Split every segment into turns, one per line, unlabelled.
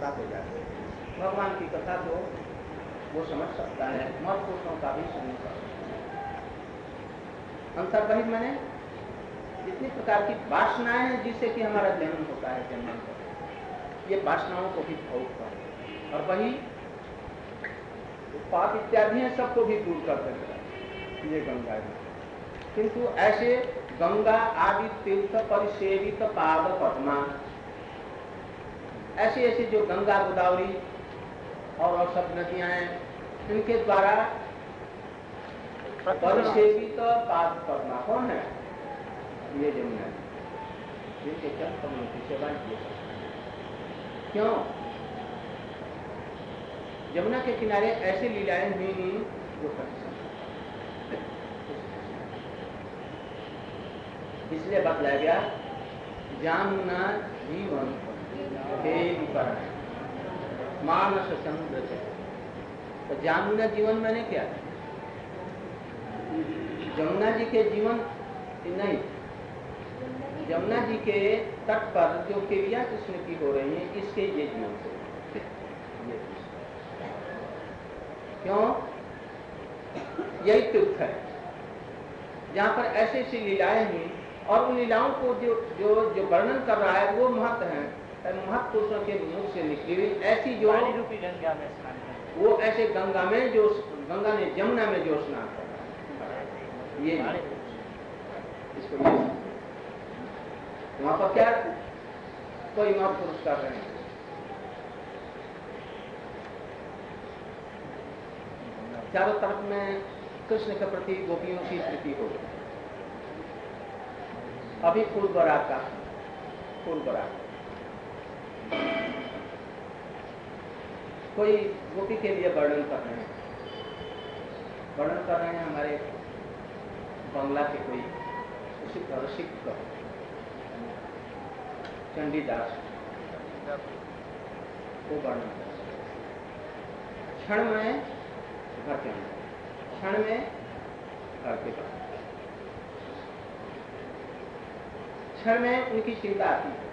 कथा हो जाती है। भगवान की कथा तो वो समझ सकता है, महत्वपूर्ण का भी समझ सकता है। अंतर वही मैंने जितनी प्रकार की वासनाएं हैं जिससे कि हमारा जन्म होता है, जन्मांतर, ये वासनाओं को भी भोग कर, और वही पाप इत्यादि हैं सबको भी दूर कर देगा ये गंगा है। किंतु ऐसे गंगा आदि तीर्थ परिसेवित पाद पद्मा, ऐसी ऐसी जो गंगा गोदावरी और सब नदियां हैं, इनके द्वारा परिसेवित पाद पद्मा कौन है? ये जमुना, जिनके चरण कमलों की सेवा किए सकते। क्यों? यमुना के किनारे ऐसी लीलाएं हुई जो कर सकते, इसलिए बतलाया गया जामुना जीवन मानस चंद्र से। तो जामुना जीवन मैंने क्या? यमुना जी के जीवन नहीं, यमुना जी के तट पर जो क्रिया कृष्ण की हो रही है, इसके ये जीवन से ये क्यों? यही तीर्थ है जहां पर ऐसी ऐसी लीलाएं हुई, और उन लीलाओं को जो जो जो वर्णन कर रहा है वो महत्व है, महत्पुरुषों के मुख से निकली हुई ऐसी जो रूपी गंगा में स्नान, वो ऐसे गंगा में जो गंगा ने यमुना में जो स्नान कर रहा है, ये इसको ये वहां पर क्या कोई महत्पुरुष कर रहे हैं। चारों तरफ में कृष्ण के प्रति गोपियों की प्रीति हो गई। अभी पूर्व रात का कोई गोपी के लिए वर्णन कर रहे हैं हमारे बंगला के कोई ऋषिक चंडीदास, वो वर्णन कर क्षण में घर के अंदर, क्षण में घर के बाहर, क्षण में उनकी चिंता आती है।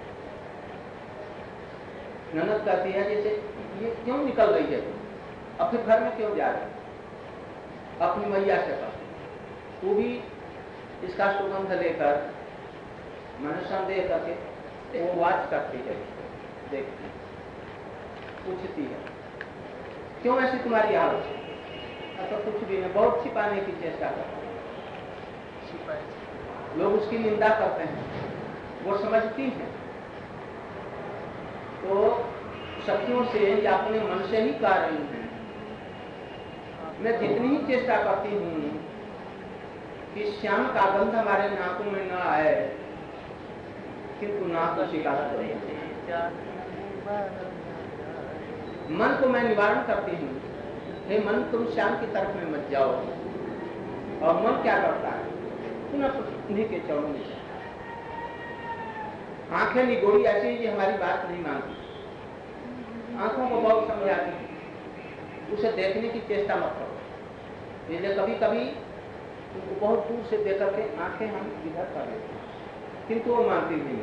ननद कहती है जैसे ये क्यों निकल रही है, अब फिर घर में क्यों जा रही है, अपनी मैया से कहती, वो भी इसका सुगंध लेकर मन संदेह करके वो वाच करती है, देखती, पूछती है क्यों ऐसी तुम्हारी हालत? तो कुछ भी नहीं, बहुत छिपाने की चेष्टा करते हैं, लोग उसकी निंदा करते हैं, वो समझती हैं तो शक्तियों से या अपने मन से ही कह रही हैं। मैं जितनी ही चेष्टा करती हूँ कि श्याम का गंध हमारे नाकों में न आए, किंतु नाक को शिकायत करती है। मन को मैं निवारण करती हूँ, हे मन तुम श्याम की तरफ में मत जाओ, और मन क्या करता है? पुनः उन्हीं के चरणों में जाए। आंखें निगोड़ी ऐसी कि हमारी बात नहीं मानती, आंखों को बहुत समझाती है, उसे देखने की चेष्टा मत करो। इसलिए कभी कभी उनको बहुत दूर से देख करके आंखें हम इधर कर लेते हैं, किंतु वो मानती नहीं।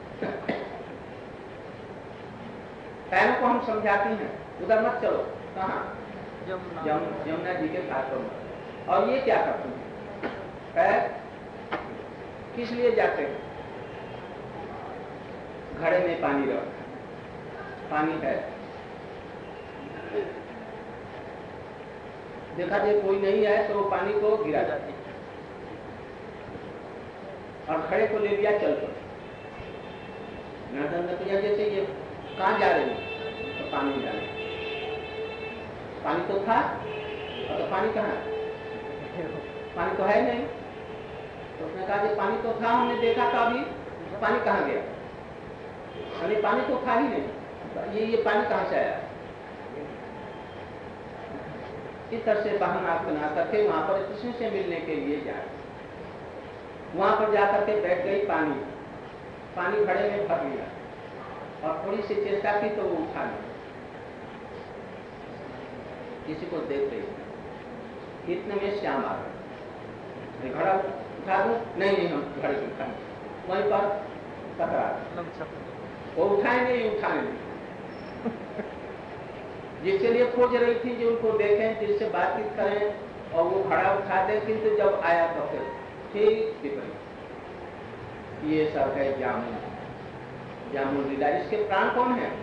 पैरों को हम समझाती हैं उधर मत चलो, कहाँ? यमुना जी के घाट पर। और ये क्या करती हैं? पैर किस लिए जाते हैं? घड़े में पानी रख, पानी है, देखा जाए कोई नहीं है तो वो पानी को गिरा जाती है, और घड़े को ले लिया चल कर। नर्दन किया जैसे ये कहाँ जा रही है, तो पानी डाले, पानी तो था और तो पानी कहाँ? पानी तो है नहीं। तो उसने कहा कि पानी तो था, हमने देखा था, अभी पानी कहाँ गया? अरे पानी तो था ही नहीं, ये पानी कहाँ से आया? इस तरह से बहाना बना करके वहां पर कृष्ण से मिलने के लिए जाए। वहां पर जाकर के बैठ गई, पानी घड़े में भर लिया, और थोड़ी सी चेष्टा की तो वो उठा लिया, किसी को देख रही, इतने में श्याम आ गए, घड़ा उठा दूं? नहीं, हम घड़े को उठाएंगे, वहीं पर टकरा, वो उठाएंगे ही उठाएंगे, जिसके लिए खोज रही थी जो उनको देखें, जिससे बातचीत करें और वो घड़ा उठा दे, किंतु जब आया तो फिर ठीक विपरीत। ये सब है जामुन लीला। इसके प्राण कौन है?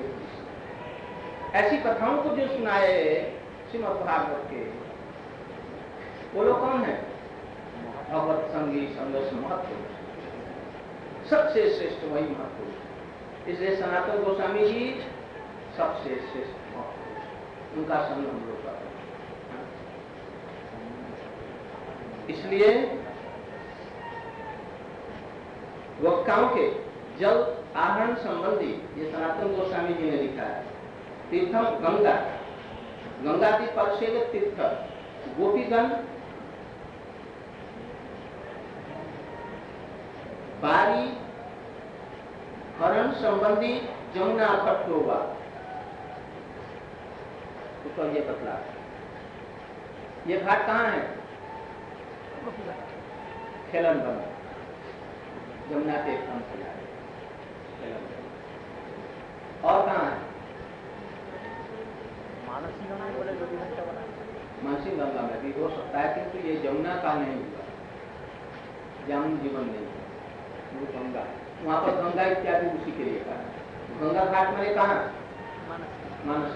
ऐसी कथाओं को जो सुनाए श्रीमद् भागवत के, वो लोग कौन है? भगवत संगी संघर्ष महत्पुरुष, सबसे श्रेष्ठ वही महत्पुरुष। इसलिए सनातन गोस्वामी जी सबसे श्रेष्ठ महत्पुरुष, उनका संग हम लोग करते हैं। इसलिए वक्ताओं के जल आहरण संबंधी ये सनातन गोस्वामी जी ने लिखा है। तीर्थम गंगा, गंगा की परिषद तीर्थ, गोपीगण बारी हरण संबंधी जमुना पट्टोबा, तो ये बतला। ये घाट कहाँ है? खेलन बन, जमुना के एकदम किनारे। और कहाँ है? मानसी गंगा में भी हो सकता है, किंतु ये जमुना का नहीं हुआ, जामुन जीवन नहीं हुआ, वो गंगा। वहां पर गंगा इत्यादि उसी के लिए कहा। गंगा घाट मैंने कहा मानस।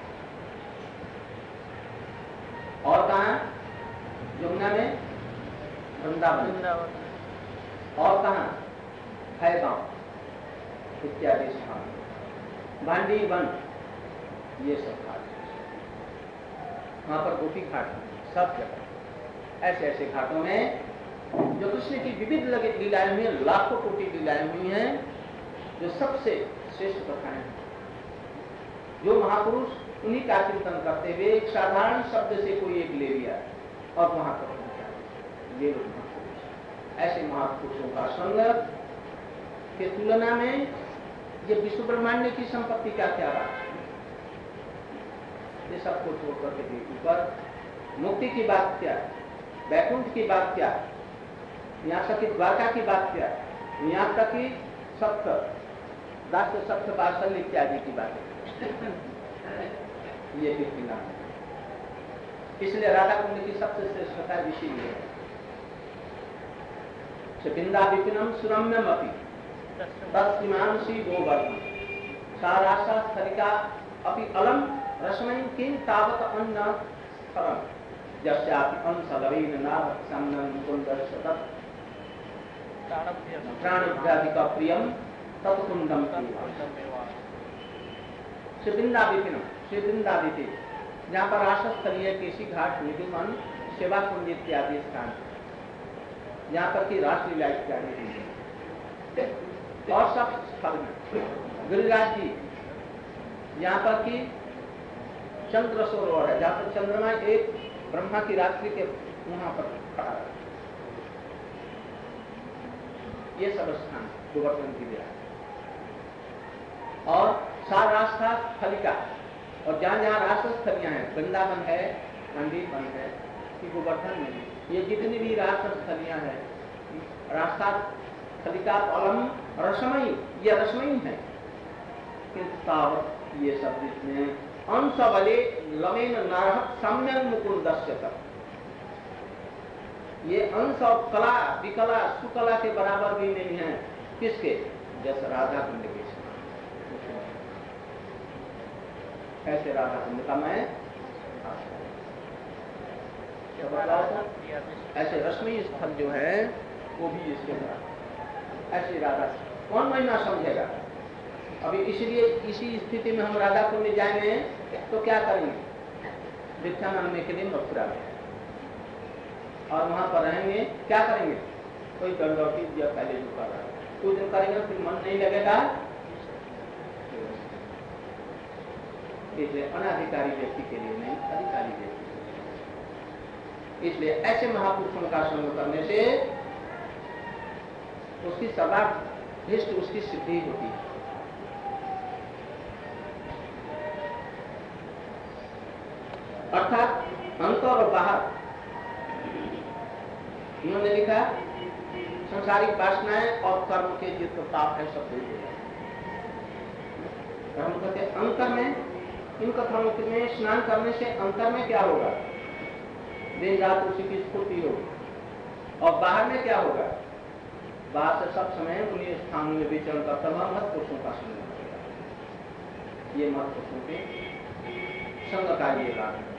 और कहा जमुना में वृंदावन। और कहा है गांव इत्यादि स्थान, भांडी वन, ये सब घाट। वहां पर गोपी घाट, सब जगह ऐसे ऐसे घाटों में जो कृष्ण की विविध लीलाएं हुई हैं, लाखों कोटि लीलाएं हुई हैं, जो सबसे श्रेष्ठ कथाएं हैं। जो महापुरुष उन्हीं का चिंतन करते हुए एक साधारण शब्द से कोई एक ले लिया और वहां पर पहुंचा, ये लोग महापुरुष। ऐसे महापुरुषों का संग के तुलना में ये विश्व ब्रह्मांड की संपत्ति का क्या बात? ये सबको छोड़ करके ऊपर मुक्ति की बात क्या, वैकुंठ की बात क्या, यहाँ तक कि द्वारका की बात क्या, यहाँ तक कि सप्त दास सप्त बात्सल्य इत्यादि की बात ये कितना। इसलिए राधा कुंड की सबसे श्रेष्ठता इसीलिए बिंदा विपिनम सुरम्यम अपि तत्सीमांसी गोवर्धन सारासा स्थलिका अपि अलम रश्मि किं तावत अन्न फलम यस्यापि अंशलवेन नावत् साम्नं मुकुन्दस्य तत् प्राणभ्याधिका प्रियम तत्कुंडम। श्रीवृंदा विपिन, जहाँ पर रासस्थलीय केसी घाट निधिमन सेवा कुंड इत्यादि स्थान, यहाँ पर की रासलीला इत्यादि और सब स्थल में गिरिराज जी, यहाँ पर की चंद्र सरोवर है, जहाँ पर चंद्रमा एक ब्रह्मा की रात्रि के वहां पर खड़ा है। ये सब स्थान गोवर्धन की विराट और सार रास्ता फलिका, और जहां जहां रासस्थलियां हैं, वृंदावन है, मंडीवन है, कि गोवर्धन में ये जितनी भी रासस्थलियां हैं, रास्ता फलिका अलम रसमयी, ये रसमयी है। किंतु ये सब जितने अंश बले लमेन नारहत सम्यन मुकुंदस्य तक, ये अंश और कला विकला सुकला के बराबर भी नहीं है। किसके? जैसे राधा कुंड के ऐसे राधा कुंड का मैं ऐसे रश्मि स्थल जो है वो भी इसके बराबर। ऐसे राधा कौन महिमा समझेगा? अभी इसलिए इसी स्थिति में हम राधा कुंड जाएंगे तो क्या करेंगे? भिक्षा मांगने के लिए मथुरा में, और वहां पर रहेंगे, क्या करेंगे? कोई दंडौती या पहले जो कर रहा है कुछ दिन करेंगे, फिर मन नहीं लगेगा। इसलिए अनाधिकारी व्यक्ति के लिए नहीं, अधिकारी व्यक्ति। इसलिए ऐसे महापुरुषों का संग करने से उसकी सर्वाधिष्ट उसकी सिद्धि होती है। अर्थात अंतर और बाहर, उन्होंने लिखा सांसारिक वासनाएं और कर्म के जितने पाप है सब दूर हो जाए। हम कहते हैं अंतर में, इन कथाओं में स्नान करने से अंतर में क्या होगा? दिन रात उसी की स्फूर्ति होगी। और बाहर में क्या होगा? बाहर से सब समय उन्हीं स्थानों में विचरण करता हुआ महत्पुरुषों का संग करेगा। ये महत्पुरुषों के संग का ये लाभ है।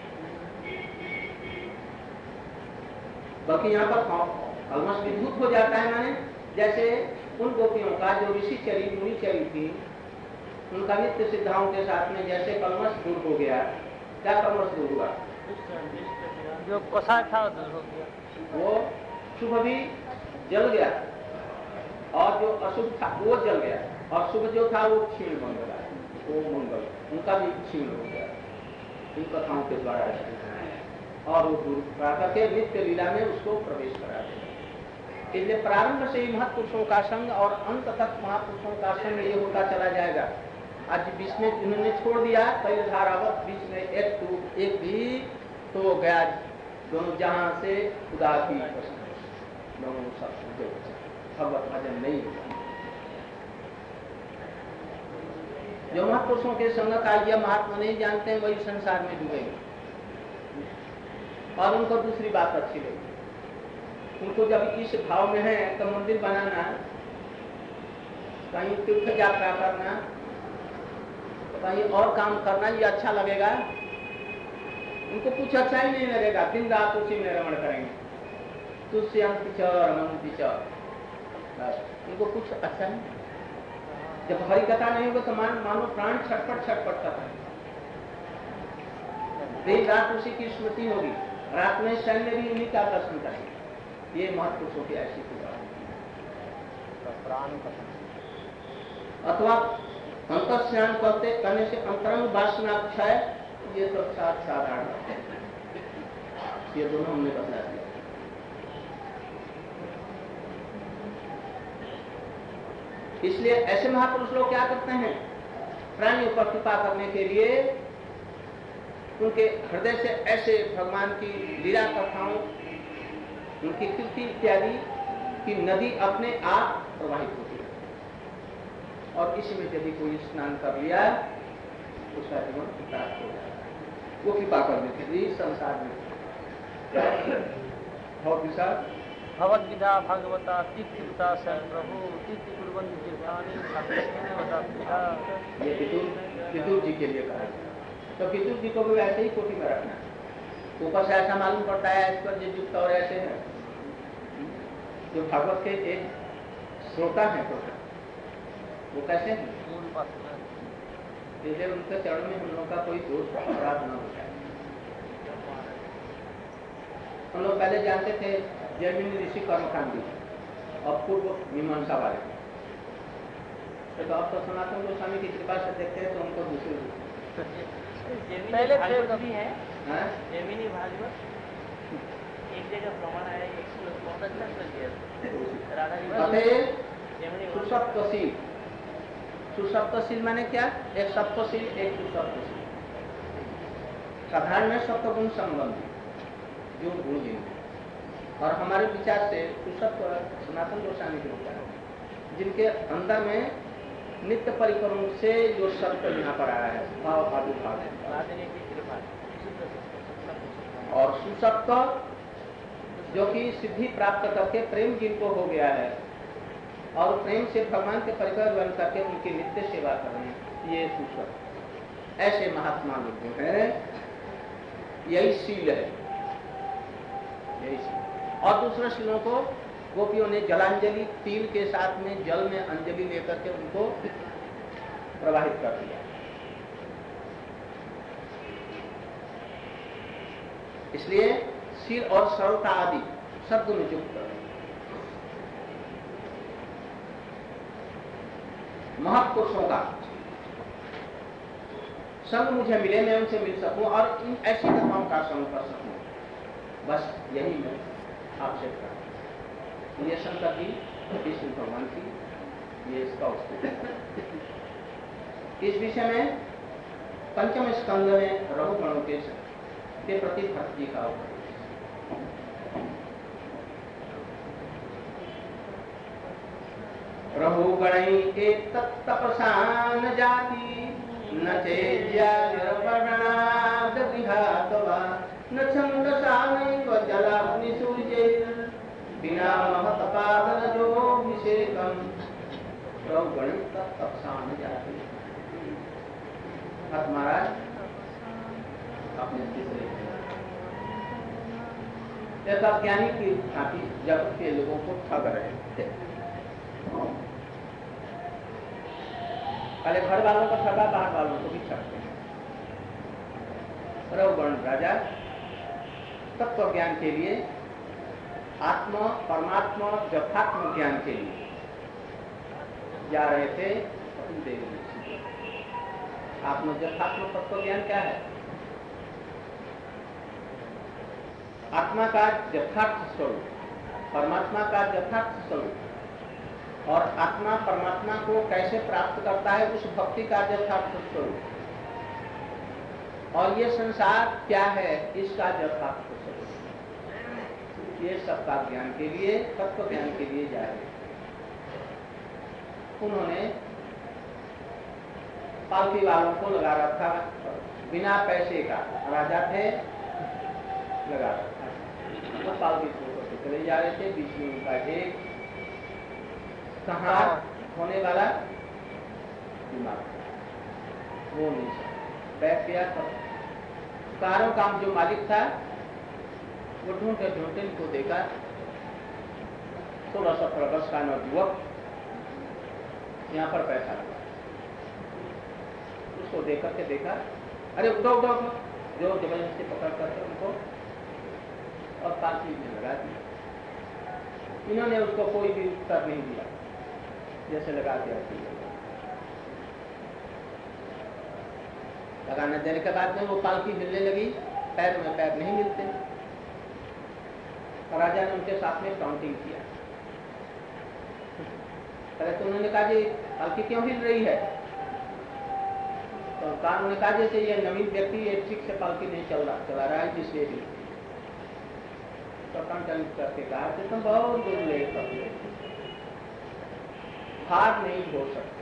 बाकी यहाँ पर कलमश विद्युत हो जाता है, माने जैसे उन गोपियों का जो ऋषि चरी मुनि चरी थी, उनका नित्य सिद्धाओं के साथ में जैसे कलमश दूर हो गया। क्या कलमश दूर हुआ?
जो कसाय था दूर हो गया,
वो शुभ भी जल गया और जो अशुभ था वो जल गया, और शुभ जो था वो क्षीण बन गया, वो मंगल उनका भी क्षीण हो गया इन कथाओं के द्वारा। और वो दूर करके नित्य लीला में उसको प्रवेश करा देगा। इसलिए प्रारंभ से ही महत्पुरुषों का संग और अंत तक महापुरुषों का संग ये होता चला जाएगा। आज बीच में इन्होंने छोड़ दिया कई धारावत, बीच में एक भी तो गया दोनों जहां से खुदा की दोनों सब भगवत भजन नहीं हुआ। जो महापुरुषों के संग का यह महात्मा नहीं जानते हैं वही संसार में डूबेंगे। और उनको दूसरी बात अच्छी लगी, उनको जब इस भाव में है तो मंदिर बनाना, कहीं तीर्थ यात्रा करना, कहीं और काम करना ये अच्छा लगेगा। उनको कुछ अच्छा ही नहीं लगेगा, दिन रात उसी में रमण करेंगे, तुलसी बस उनको कुछ अच्छा नहीं। जब हरि कथा नहीं होगा तो मानो प्राण छटपट छटपट करता है। दिन रात उसी की स्मृति होगी, रात में सैन्य भी उन्हीं का दर्शन करेंगे। ये महत्पुरुषों की ऐसी पूजा। अथवा अंतर स्नान करने से अंतरंग वासना क्षय, ये तो साधारण है। ये दोनों हमने बता दिया। इसलिए ऐसे महापुरुष लोग क्या करते हैं? प्राणियों पर कृपा करने के लिए उनके हृदय से ऐसे भगवान की लीला कथाओं, उनकी कीर्ति इत्यादि की नदी अपने आप प्रवाहित होती है। और इसी में यदि कोई स्नान कर लिया उसका जीवन प्राप्त हो जाता है। वो कृपा करने के लिए संसार में बहुत विशाल
भगवद्गीता भागवता तीर्थता प्रभु तीर्थ कुर्वन्ति तीर्थानि
ये विदुर जी के लिए कहा गया। तो विदुर जी को भी ऐसे ही कोटि में रखना। ऊपर से ऐसा मालूम पड़ता है इस पर युक्त और ऐसे हैं जो भागवत के एक श्रोता हैं, तो वो कैसे हैं? इसलिए उनके चरण में हम लोग का कोई दोष अपराध न हो जाए। हम लोग पहले जानते थे जैमिनी ऋषि कर्मकांडी और पूर्व मीमांसा वाले, तो अब तो सनातन गोस्वामी की कृपा से देखते हैं तो उनको दूसरे
पहले भी है।
जैमिनी भागवत एक जगह प्रमाण आया, बहुत अच्छा कर दिया राधा जी।
सुसप्तशील माने क्या? एक सप्तशील एक सुसप्तशील। साधारण में सप्तगुण संबंधी जो गुण जिनके, और हमारे विचार से सुसप्त सनातन गोस्वामी के विचार जिनके अंदर में नित्य परिक्रम से जो सत्य यहाँ पर आया है, भाव आविर्भाव है। और सुसप्त जो कि सिद्धि प्राप्त करके प्रेम जिनको हो गया है और प्रेम से भगवान के परिकर बन करके उनकी नित्य सेवा करनी, ये सुसप्त। ऐसे महात्मा लोग जो है यही शील है, यही शील। और दूसरे शीलों को गोपियों ने जलांजलि, तिल के साथ में जल में अंजलि लेकर के उनको प्रवाहित कर दिया। इसलिए शील और सरलता आदि शब्द में युक्त महापुरुषों का संग मुझे मिले, मैं उनसे मिल सकूं और इन ऐसी कथाओं का संग कर सकूं, बस यही मैं आपसे कहता हूं। ये शंकर की, विष्णु भगवान की, ये इसका उत्तर। इस विषय में पंचम स्कंद में रघुगणों के प्रति भक्त जी का उपदेश। रघु गणई एक तपसान जाति न चेज्या निर्वर्णाद विहातवा न छंदसानैव जलाग्निसूर्ये बिना महतपादन जो विषेकम रघु गणई तपसान जाति। महाराज अपने तीसरे ऐसा ज्ञानी की भांति जगत के लोगों को ठग रहे थे। पहले घर वालों को ठगा, बाहर वालों को भी ठगते हैं। रघुगण राजा तत्व ज्ञान के लिए, आत्मा परमात्मा यथात्म ज्ञान के लिए जा रहे थे अपनी देवी ऋषि। आत्मा यथात्म तत्व ज्ञान क्या है? आत्मा का यथार्थ स्वरूप, परमात्मा का यथार्थ स्वरूप, और आत्मा परमात्मा को कैसे प्राप्त करता है उस भक्ति का यथार्थ स्वरूप, और ये संसार क्या है इसका यथार्थ स्वरूप। ये सबका ज्ञान के लिए, तत्व ज्ञान के लिए जा रहे। उन्होंने पालकी वालों को लगा रखा, बिना पैसे का राजा थे, लगा रखा। वो पालकी को चले जा रहे थे, बीच में उनका एक कहाँ होने वाला दिमाग वो नहीं सकता, बैठ गया। तब कारों का जो मालिक था वो ढूंढते ढूंढते इनको देखा। 16-17 वर्ष का नवयुवक यहाँ पर बैठा हुआ, उसको देख करके देखा, अरे उठो उठो, जो जबरदस्ती पकड़ करके उनको और पालकी में लगा दिया। इन्होंने उसको कोई भी उत्तर नहीं दिया, जैसे लगा दिया। लगाने देने के बाद में वो पालकी हिलने लगी, पैर में पैर नहीं मिलते। राजा ने उनके साथ में काउंटिंग किया। पहले तो उन्होंने कहा जी पालकी क्यों हिल रही है? तो उन्होंने कहा जैसे ये नवीन व्यक्ति ये ठीक से पालकी नहीं चला रहा है, जिसलिए भी तो काउंटिंग करके कहा कि तुम बहुत दूर ले सकते, भाग नहीं हो सकते।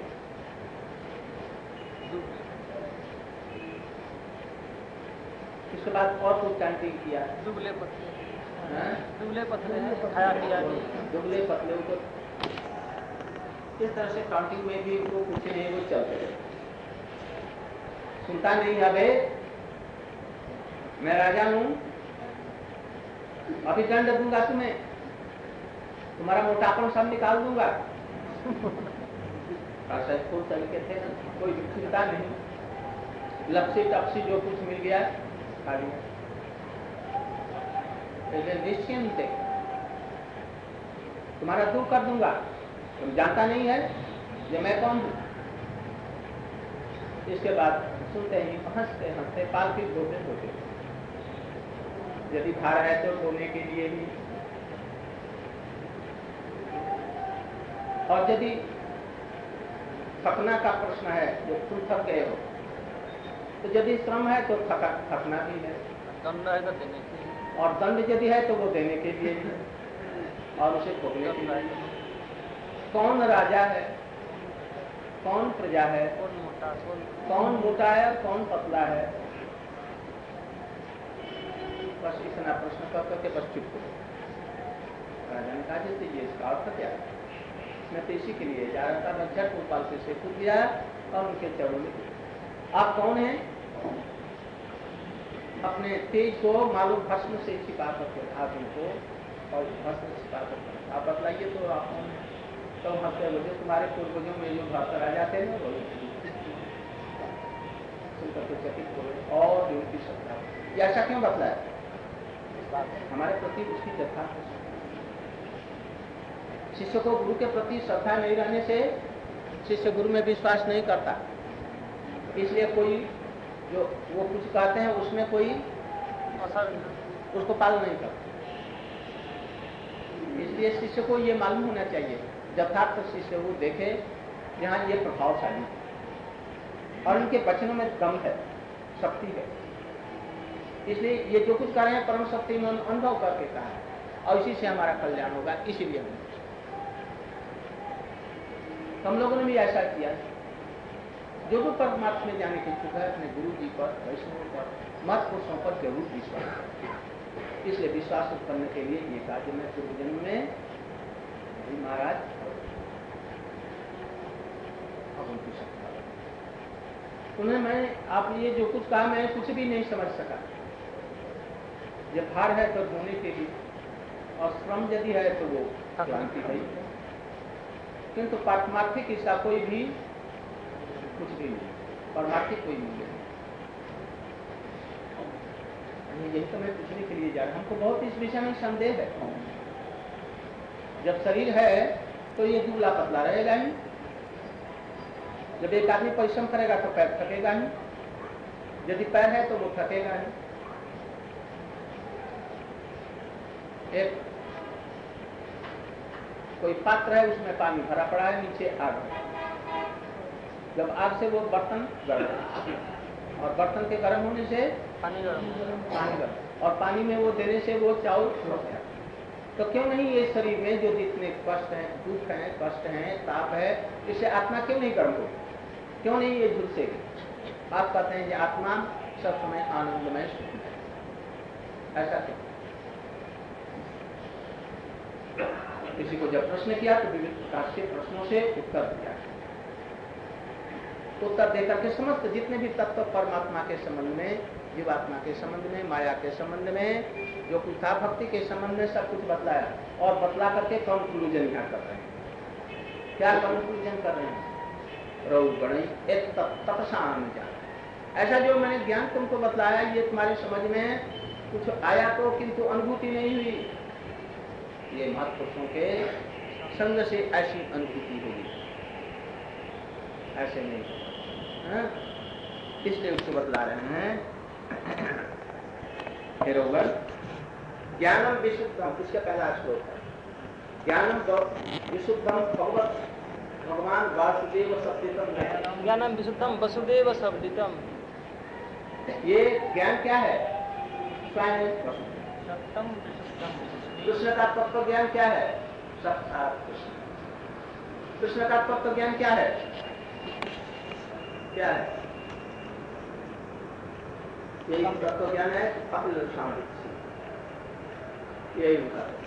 इसके बाद और कुछ काउंटिंग किया।
दुबले पतले खाया किया,
दुबले पतले को इस तरह से काउंटिंग में भी उनको कुछ नहीं, वो चलते रहे। सुनता नहीं है बे, मैं राजा हूं, अभी दंड दूंगा तुम्हें, तुम्हारा मोटापन सब निकाल दूंगा। फुल तरीके थे, कोई चिंता नहीं, लपसी टपसी जो कुछ मिल गया खा लिया, निश्चिंत थे, तुम्हारा दूर कर दूंगा, तुम जानता नहीं है कि मैं कौन हूं। इसके बाद सुनते ही हंसते हंसते पालकी धोते धोते, यदि भार है तो धोने के लिए भी, और यदि थकना का प्रश्न है, जो तुम थक गए हो, तो यदि श्रम है तो थकना भी है,
दंड है तो देने के लिए,
और दंड यदि है तो वो देने के लिए भी, और उसे भोगने के लिए। कौन राजा है, कौन प्रजा है, कौन मोटा है, कौन पतला है, बस इतना प्रश्न कर करके बस चुप हो। राजा ने कहा जैसे ये इसका अर्थ क्या है? मैं तो इसी के लिए जा रहा था, मैं झट गोपाल से कूद गया और उनके चरणों में। आप कौन हैं? अपने तेज को मालूम भस्म से छिपा करके आप उनको, और भस्म छिपा करके आप बतलाइए तो आप कौन हैं? तो हंसते बोले तुम्हारे पूर्वजों में जो भक्त राजा थे ना, बोले सुनकर तो चकित हो और उनकी श्रद्धा। ये ऐसा क्यों बतलाया? हमारे प्रति उसकी यथार्थ शिष्य को गुरु के प्रति श्रद्धा नहीं रहने से शिष्य गुरु में विश्वास नहीं करता, इसलिए कोई जो वो कुछ कहते हैं उसमें कोई उसको पालन नहीं करता। इसलिए शिष्य को ये मालूम होना चाहिए, यथार्थ शिष्य वो देखे यहाँ ये प्रभावशाली है और इनके वचनों में दम है, शक्ति है, इसलिए ये जो कुछ कर रहे हैं परम शक्ति में अनुभव करके कहा है और इसी से हमारा कल्याण होगा। इसीलिए हम लोगों ने भी ऐसा किया। जो परमार्थ में जाने के इच्छुक है अपने गुरु जी पर, वैष्णव पर, मत पुरुषों पर जरूर विश्वास करें। इसलिए विश्वास उत्पन्न के लिए ये कहा कि मैं पूर्व जन्म में महाराज अब उनकी शक्ति उन्हें मैं आप ये जो कुछ कहा मैं कुछ भी नहीं समझ सका। जब भार है तो धोने के लिए और श्रम यदि है तो वो क्रांति है, किंतु पारमार्थिक इसका कोई भी कुछ भी नहीं, परमार्थिक कोई मूल्य नहीं। यही तो मैं पूछने के लिए जा रहा हूं। हमको बहुत इस विषय में संदेह है। जब शरीर है तो ये दुबला पतला रहेगा ही। जब एक आदमी परिश्रम करेगा तो पैर थकेगा ही, यदि पैर है तो वो थकेगा ही। एक कोई पात्र है, उसमें पानी भरा पड़ा है, नीचे आग है। जब आग से वो बर्तन गर्म है और बर्तन के गर्म होने से पानी गर्म और पानी में वो देने से वो चावल फट गया। तो क्यों नहीं ये शरीर में जो जितने कष्ट हैं, दुख हैं, कष्ट हैं, ताप है, इससे आत्मा क्यों नहीं गर्म हो? क्यों नहीं ये झुलसेगी? आप कहते हैं कि आत्मा सब समय आनंदमय सुख है, ऐसा क्यों? किसी को जब प्रश्न किया तो विविध प्रकार के प्रश्नों से उत्तर दिया। उत्तर देकर के समस्त जितने भी तत्व परमात्मा के संबंध में, जीवात्मा के संबंध में, माया के संबंध में, जो कुछ था भक्ति के संबंध में सब कुछ बतलाया। और बतला करके कंक्लूजन क्या कर रहे हैं? क्या कंक्लूजन कर रहे हैं? ऐसा जो मैंने ज्ञान तुमको बतलाया ये तुम्हारी समझ में कुछ आया तो, किंतु अनुभूति नहीं हुई। ये महापुरुषों के संग से ऐसी अनुभूति होगी, ऐसे नहीं। इसलिए उसको बतला रहे हैं। ज्ञानम विशुद्धम, इसका पहला श्लोक है। ज्ञानम विशुद्धम भगवान वासुदेव सब्दितम।
ज्ञानम विशुद्धम वसुदेव सब्दितम।
ये ज्ञान क्या है? स्वयं कृष्ण का तत्व ज्ञान क्या है? साक्षात कृष्ण। कृष्ण का तत्व ज्ञान क्या है? क्या है? यही तत्व ज्ञान है। अखिल सामर्थ्य यही होता है।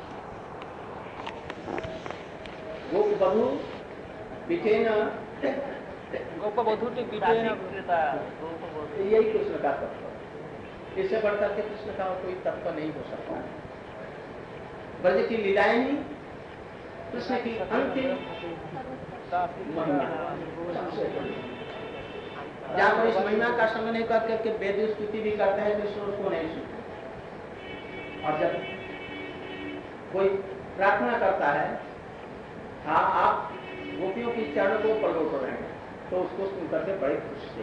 गोपवधू पीठेन,
गोपवधूति पीठेन,
यही कृष्ण का तत्व। इससे बढ़कर के कृष्ण का कोई तत्व नहीं हो सकता। ब्रज की लीलाएं ही कृष्ण की अंतिम महिमा। जहाँ पर इस महिमा का संग नहीं करके वेद स्तुति भी करते हैं, कृष्ण उसको नहीं सुनते। और जब कोई प्रार्थना करता है, हाँ आप गोपियों की चरण को पलट रहे हैं, तो उसको सुनकर के बड़े खुश थे।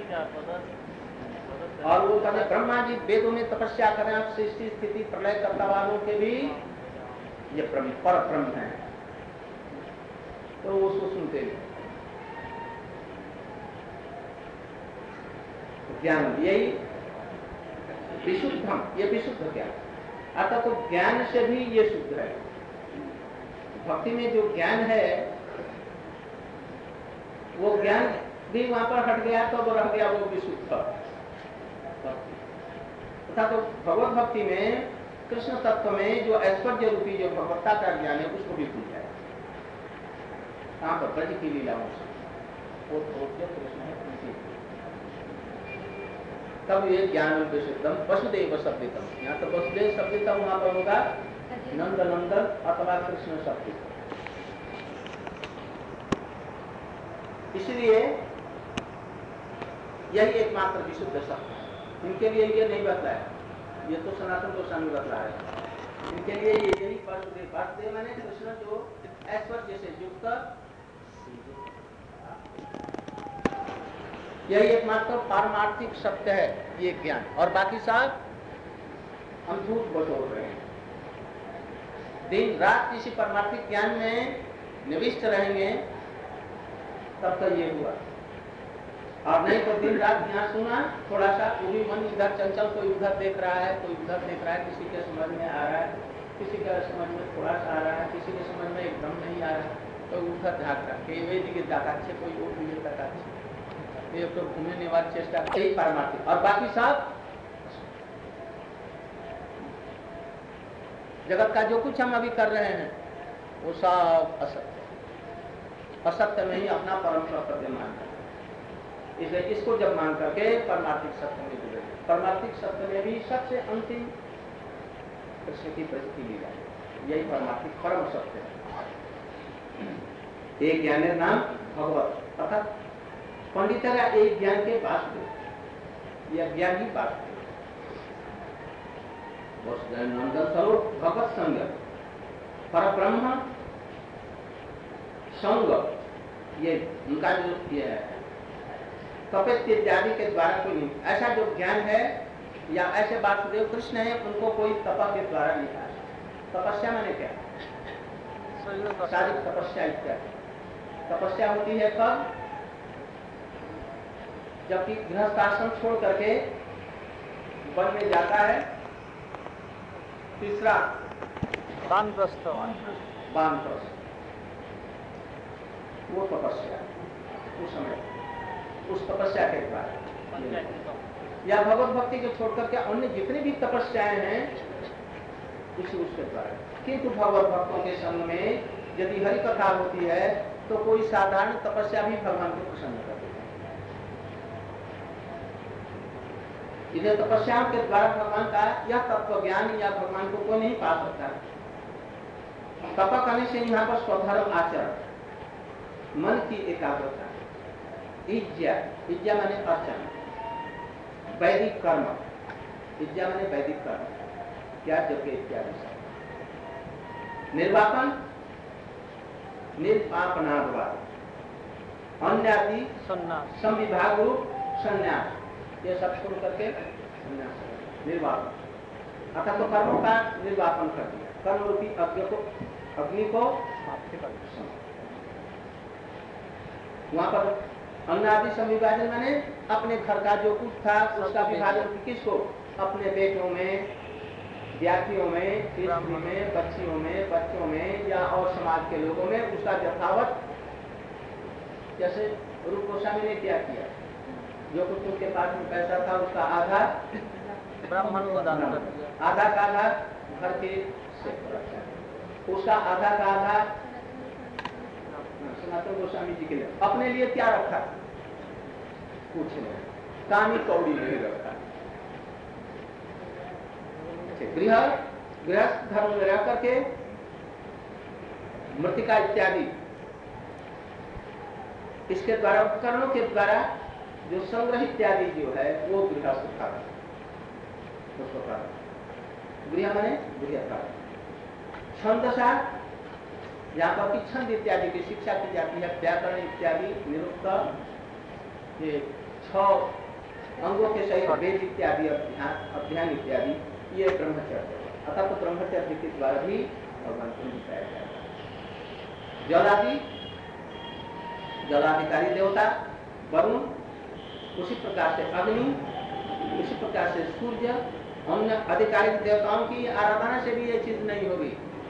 और वो कहते ब्रह्मा जी वेदों में तपस्या करें, आप सृष्टि स्थिति प्रलय कर्ता वालों के भी ये पर ब्रह्म है, तो वो उसको सुनते हैं। ज्ञान यही विशुद्धम, ये विशुद्ध ज्ञान। अतः तो ज्ञान से भी ये शुद्ध है। भक्ति में जो ज्ञान है वो ज्ञान भी वहां पर हट गया तो वो रह गया वो विशुद्ध। तथा तो भगवत भक्ति में कृष्ण तत्व में जो ऐश्वर्य रूपी जो भगवत्ता का ज्ञान है उसको भी भूल जाए। कहां पर? ब्रज की लीलाओं से वो कृष्ण है उनकी। तब ये ज्ञान विशुद्धम वसुदेव शब्दितम। यहाँ तो वसुदेव शब्दितम वहां पर होगा नंद नंदन अथवा कृष्ण शब्दितम। इसलिए यही एकमात्र विशुद्ध शब्द है। इनके लिए ये नहीं बतलाया, ये तो सनातन गोस्वामी बतलाया। इनके लिए ये यही वासुदेव। वासुदेव मैंने कृष्ण जो ऐश्वर्य से युक्त, यही एकमात्र पारमार्थिक सत्य है ये ज्ञान। और बाकी सब हम झूठ बटोर रहे हैं। दिन रात किसी परमार्थिक ज्ञान में निविष्ट रहेंगे तब तक ये हुआ। और नहीं तो दिन रात यहाँ सुना थोड़ा सा, वो भी मन इधर चंचल, कोई उधर देख रहा है, कोई उधर देख रहा है, किसी के समझ में आ रहा है, किसी के समझ में थोड़ा सा आ रहा है, किसी के समझ में एकदम नहीं आ रहा है। तो उठा झाँकता कि वे दिखे जाकाच्छे कोई वो दिखे जाकाच्छे ये तो घूमने निवार चेष्टा यही पारमार्थिक और बाकी सब जगत का जो कुछ हम अभी कर रहे हैं वो सब असत्य असत्य में ही अपना परम सत्य मानना है। इसलिए इसको जब मान करके परमार्थिक सत्य में जुड़े परमार्थिक सत्य में भी सबसे अंतिम कृष्ण की प्रसिद्धि ली जाए यही परमार्थिक परम सत्य है। एक ज्ञानेर नाम भगवत अर्थात पंडितरा एक ज्ञान के वासुदेव यह ज्ञान ही वासुदेव नंदन स्वरूप भगवत संग परब्रह्म संग ये उनका जो ये है कपित इत्यादि के द्वारा कोई नहीं ऐसा जो ज्ञान है या ऐसे वासुदेव कृष्ण है उनको कोई तपा के द्वारा नहीं आया। तपस्या माने क्या शारीरिक तपस्या इत्यादि तपस्या होती है कब जबकि गृहस्थ आश्रम छोड़ करके वन में जाता है। तीसरा
वानप्रस्थ
वो तपस्या उस समय उस तपस्या के बाद या भगवत भक्ति को छोड़कर के अन्य जितनी भी तपस्याएं हैं उसके द्वारा किंतु भगवत भक्तों के संग में यदि हरि कथा होती है तो कोई साधारण तपस्या भी भगवान को प्रसन्न कर देती है। इधर तपस्याओं के द्वारा भगवान का यह तत्व ज्ञान या भगवान को कोई नहीं पा सकता। तप करने से यहाँ पर स्वधर्म आचरण मन की एकाग्रता इज्जा माने अर्चन वैदिक कर्म इज्जा माने वैदिक कर्म क्या जबकि इत्यादि निर्वापन निर्वापनाद्वार अन्यादि संविभाग रूप संन्यास ये सब छोड़ करके संन्यास निर्वापन अर्थात तो कर्मों का निर्वापन कर दिया कर्म रूपी अग्नि को वहां पर अन्न आदि संविभाजन माने अपने घर का जो कुछ था उसका विभाजन किसको अपने बेटों में विद्यार्थियों में स्त्री में बच्चियों में बच्चों में या और समाज के लोगों में उसका यथावत जैसे रूप गोस्वामी ने क्या किया जो कुछ उनके पास में पैसा था उसका आधा
ब्राह्मण को दान कर दिया
आधा का आधा घर के उसका आधा का आधा सनातन गोस्वामी जी के लिए अपने लिए क्या रखा कुछ नहीं कानी कौड़ी नहीं रखा। गृहस्थ धर्म में रह करके मृतिका इत्यादि इसके द्वारा उपकरणों के द्वारा जो संग्रह इत्यादि जो है वो गृहस्थ था उसको गृह माने गृह छंदसा यहाँ पर की छंद इत्यादि की शिक्षा की जाती है व्याकरण इत्यादि निरुक्त ये 6 अंगों के सहित वेद इत्यादि अध्ययन इत्यादि ये ब्रह्मचर्य अतः तो ब्रह्मचर्य के द्वारा भी भगवान को दिखाया जाएगा। जलाधिकारी देवता वरुण उसी प्रकार से अग्नि उसी प्रकार से सूर्य अन्य आधिकारिक देवताओं की आराधना से भी ये चीज नहीं होगी।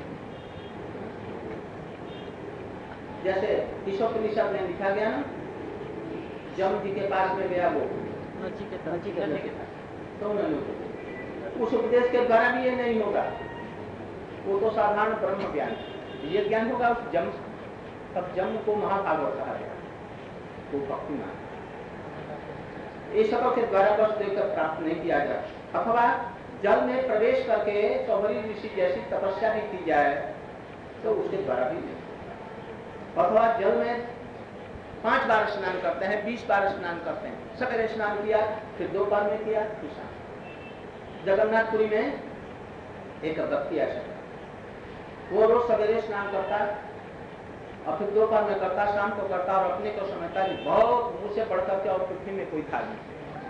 जैसे ईशोपनिषद में लिखा गया ना जम जी के पास में गया वो नचिकेता तो उन्होंने उस उपदेश के द्वारा भी ये नहीं होगा वो तो साधारण ब्रह्म ज्ञान ये ज्ञान होगा उस जम तब जम को महाभागवत कहा गया वो भक्ति मान ये सबों के द्वारा बस देखकर प्राप्त नहीं किया जाए अथवा जल में प्रवेश करके चौहरी ऋषि जैसी तपस्या भी की जाए तो उसके द्वारा भी नहीं अथवा जल में 5 बार स्नान करते हैं 20 बार स्नान करते हैं सवेरे स्नान किया फिर दोपहर में किया फिर शाम जगन्नाथपुरी में एक व्यक्ति ऐसा वो रोज सवेरे स्नान करता और फिर दोपहर में करता शाम को करता और अपने को समझता है बहुत मुझ से बढ़कर के और पृथ्वी में कोई था नहीं।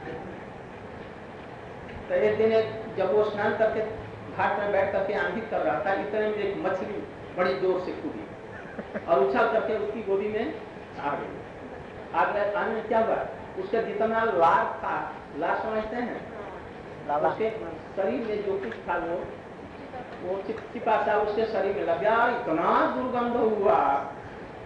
तो एक दिन जब वो स्नान करके घाट में बैठ करके आंधी कर रहा था इतने में एक मछली बड़ी जोर से कूदी और उछल करके उसकी गोदी में आ गई। आने में क्या हुआ उसका जितना लार था लार समझते हैं उसके शरीर में जो कुछ था वो चिपचिपा सा उसके शरीर में लग गया इतना दुर्गंध हुआ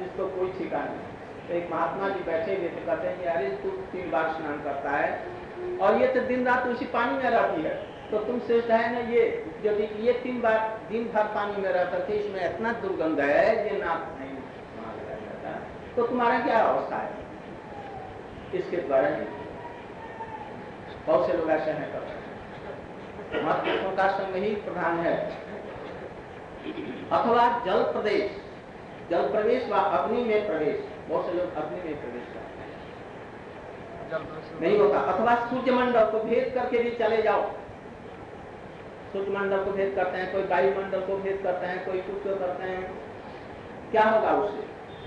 जिसको कोई ठिकाना नहीं। तो एक महात्मा जी बैठे हुए थे, कहते हैं कि अरे तू 3 बार स्नान करता है और ये तो दिन रात उसी पानी में रहती है, तो तुम सोचता है ना ये यदि ये 3 बार दिन भर पानी में रहता थे, इसमें इतना दुर्गंध है ये नाक नहीं वहां लगाया जाता, तो तुम्हारा क्या अवस्था है? इसके द्वारा बहुत से लोग ऐसे हैं करते हैं। महापुरुषों का संग ही प्रधान है। अथवा जल प्रदेश, जल प्रवेश व अग्नि में प्रवेश, बहुत से लोग अग्नि में प्रवेश करते हैं, नहीं होता। अथवा सूर्य मंडल को भेद करके भी चले जाओ, सूर्य मंडल को भेद करते हैं, कोई वायुमंडल को भेद करते हैं, कोई कुछ करते हैं, क्या होगा उससे?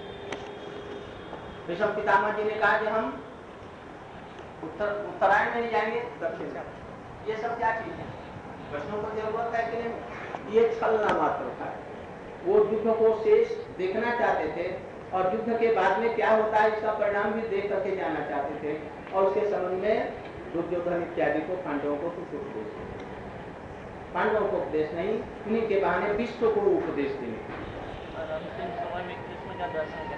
ऋषभ पितामह जी ने कहा कि हम उत्तरायण में नहीं जाएंगे, दक्षिण में। ये सब क्या चीज है? प्रश्नों को जरूरत है कि नहीं? ये छलना मात्र था। वो युद्ध को शेष देखना चाहते थे और युद्ध के बाद में क्या होता है इसका परिणाम भी देख करके जाना चाहते थे, और उसके संबंध में दुर्योधन इत्यादि को पांडवों को कुछ उपदेश, पांडवों को उपदेश नहीं, उन्हीं के बहाने विश्व को उपदेश देने।
और अंतिम समय में कृष्ण का दर्शन